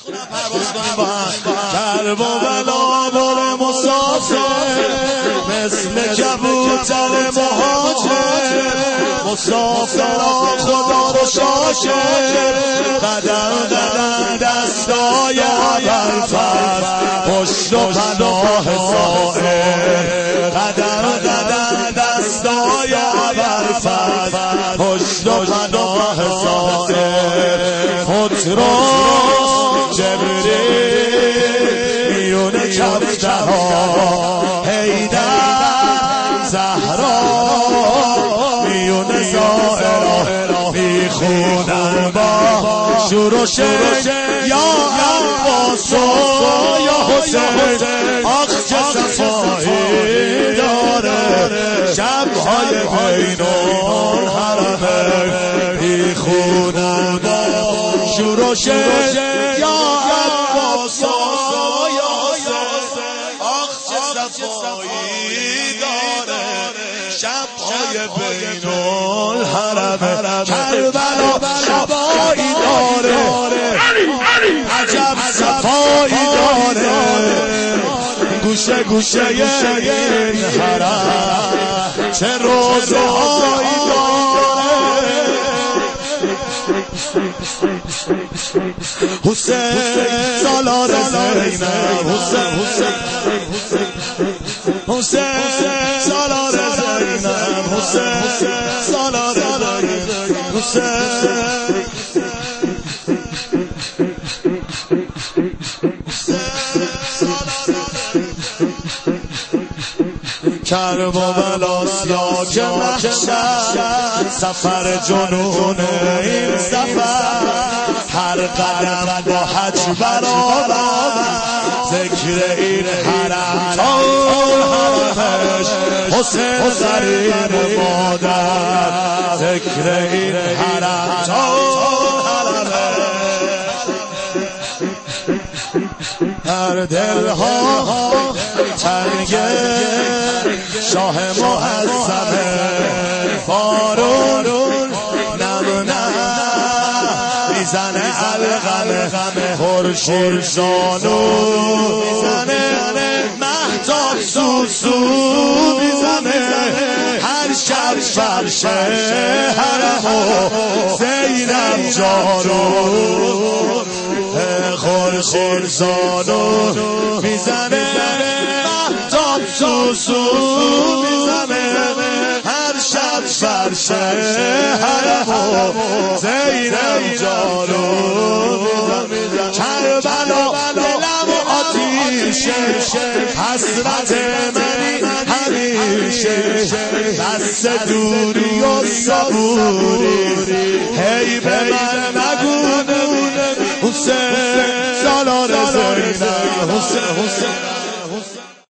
کرب و بلا بر مسافر مثل کبوتر مهاجر مسافرا خدا رو شاکر قدم قدم دستای ابوالفضل پشت و پناه سائر قدم قدم دستای ابوالفضل پشت و پناه سائر پتروس جبریل میون کفترها حیدر زهرا میون زائرها میخونن با شورش یا عباس و یا حسین آخ چه صفایی داره شبهای بین الحرمین میخونن با شورش یا عباس و یا حسین آخ چه صفایی داره شبهای بین الحرمین کربلا شبایی داره عجب صفایی داره گوشه گوشه این حرم چه روزهایی داره حسین سالار زینب حسین سالار زینب حسین سالار زینب حسین کرب و بلاست یا که محشر سفر جنون این سفر هر قدم با حج برآمد ذکر این حرم تا همش حسین غریب مادر ذکر این حرم تا هر دلها تنگ شاه معظم فارون نم میزنه القمه خورشید زانو میزنه مهتاب سوسو میزنه هر شب فرش حرمو زینب جارو خورشید زانو میزنه مهتاب سوسو میزنه هر شب فرش حرمو زینب جارو میزنه کربلا دلم آتیشه حسرت منی همیشه بس دوری و صبوری هی به من نگو حسین سالار زینب حسین